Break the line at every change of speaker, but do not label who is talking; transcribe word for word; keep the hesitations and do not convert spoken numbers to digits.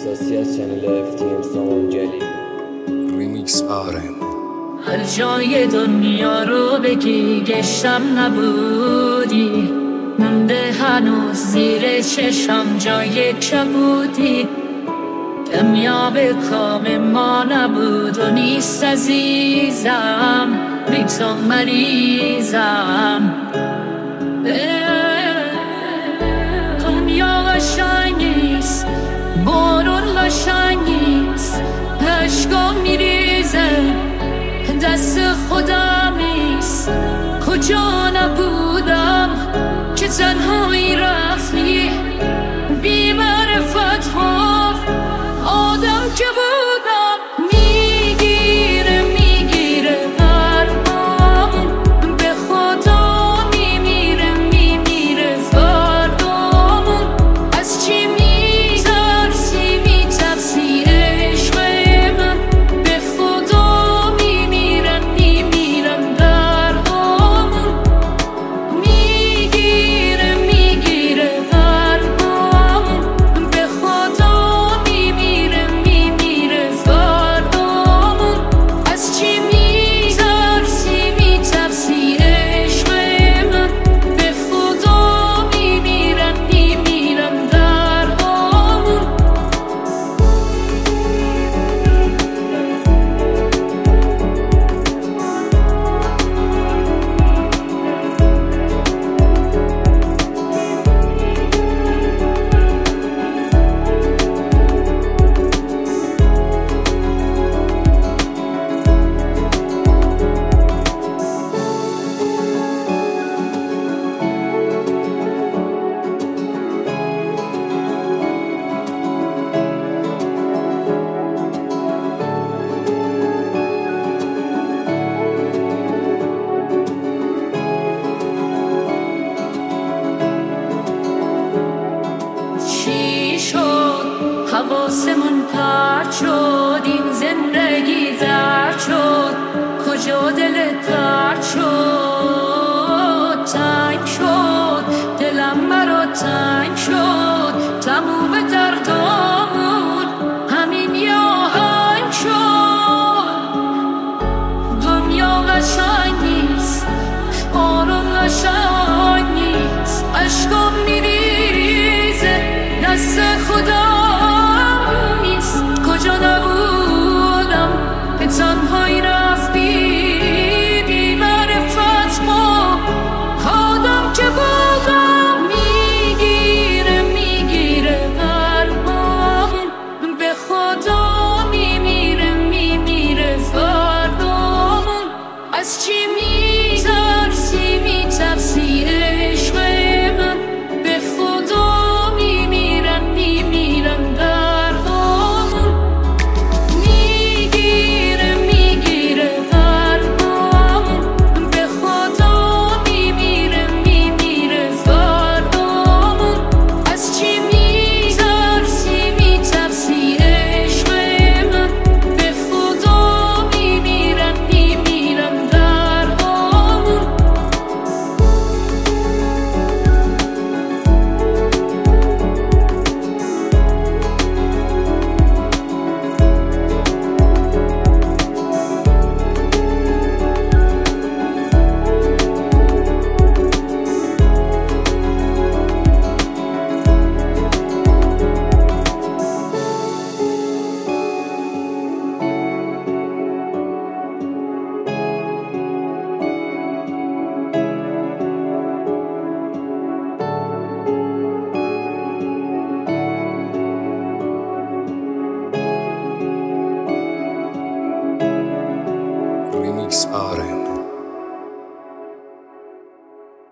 احساسی از چنل اف تی ام سامان جلیل
ریمیکس آرم.
هر جای دنیا رو بگی گشتم نبودی، مونده هنوز زیر چشم جای کبودی. دنیا به کام ما نبود و نیست عزیزم، بی تو مریضم. دنیا قشنگ نیست، بارون قشنگ نیست، عشقا میریزه دست خودم نیست. کجا نبودم که تنهایی رفتی، بی معرفت ها آدم که بودم. میگیره میگیره قلبم، به خدا میمیره میمیره فردامون. از چی میترسی میترسی عشق من، به خدا میمیرن میمیرن دردامون. میگیره میگیره قلبم، به خدا میمیره میمیره فردامون. از چی میترسی میترسی عشق من، به خدا میمیرن میمیرن دردامون. چی شد حواسمون پرت شد، این زندگی درد شد. کجا دلت درد شد، تنگ شد دلم برا تنگ شد. تموم دردامون همین یه آهنگ شد. دنیا قشنگ نیست، آروم قشنگ نیست، عشقم میریزه دست خدا نیست. کجا نبودم به تنهایی رفتی، بی معرفت ما آدم که بودم. میگیره میگیره قلبم، به خدا میمیره میمیره فردامون. از چی میترسی میترسی عشق من، به خدا میمیرن میمیرن دردامون. میگیره میگیره قلبم، به خدا میمیره میمیره فردامون. از چی میترسی میترسی عشق من، به خدا میمیرن میمیرن دردامون.
ریمیکس آرم.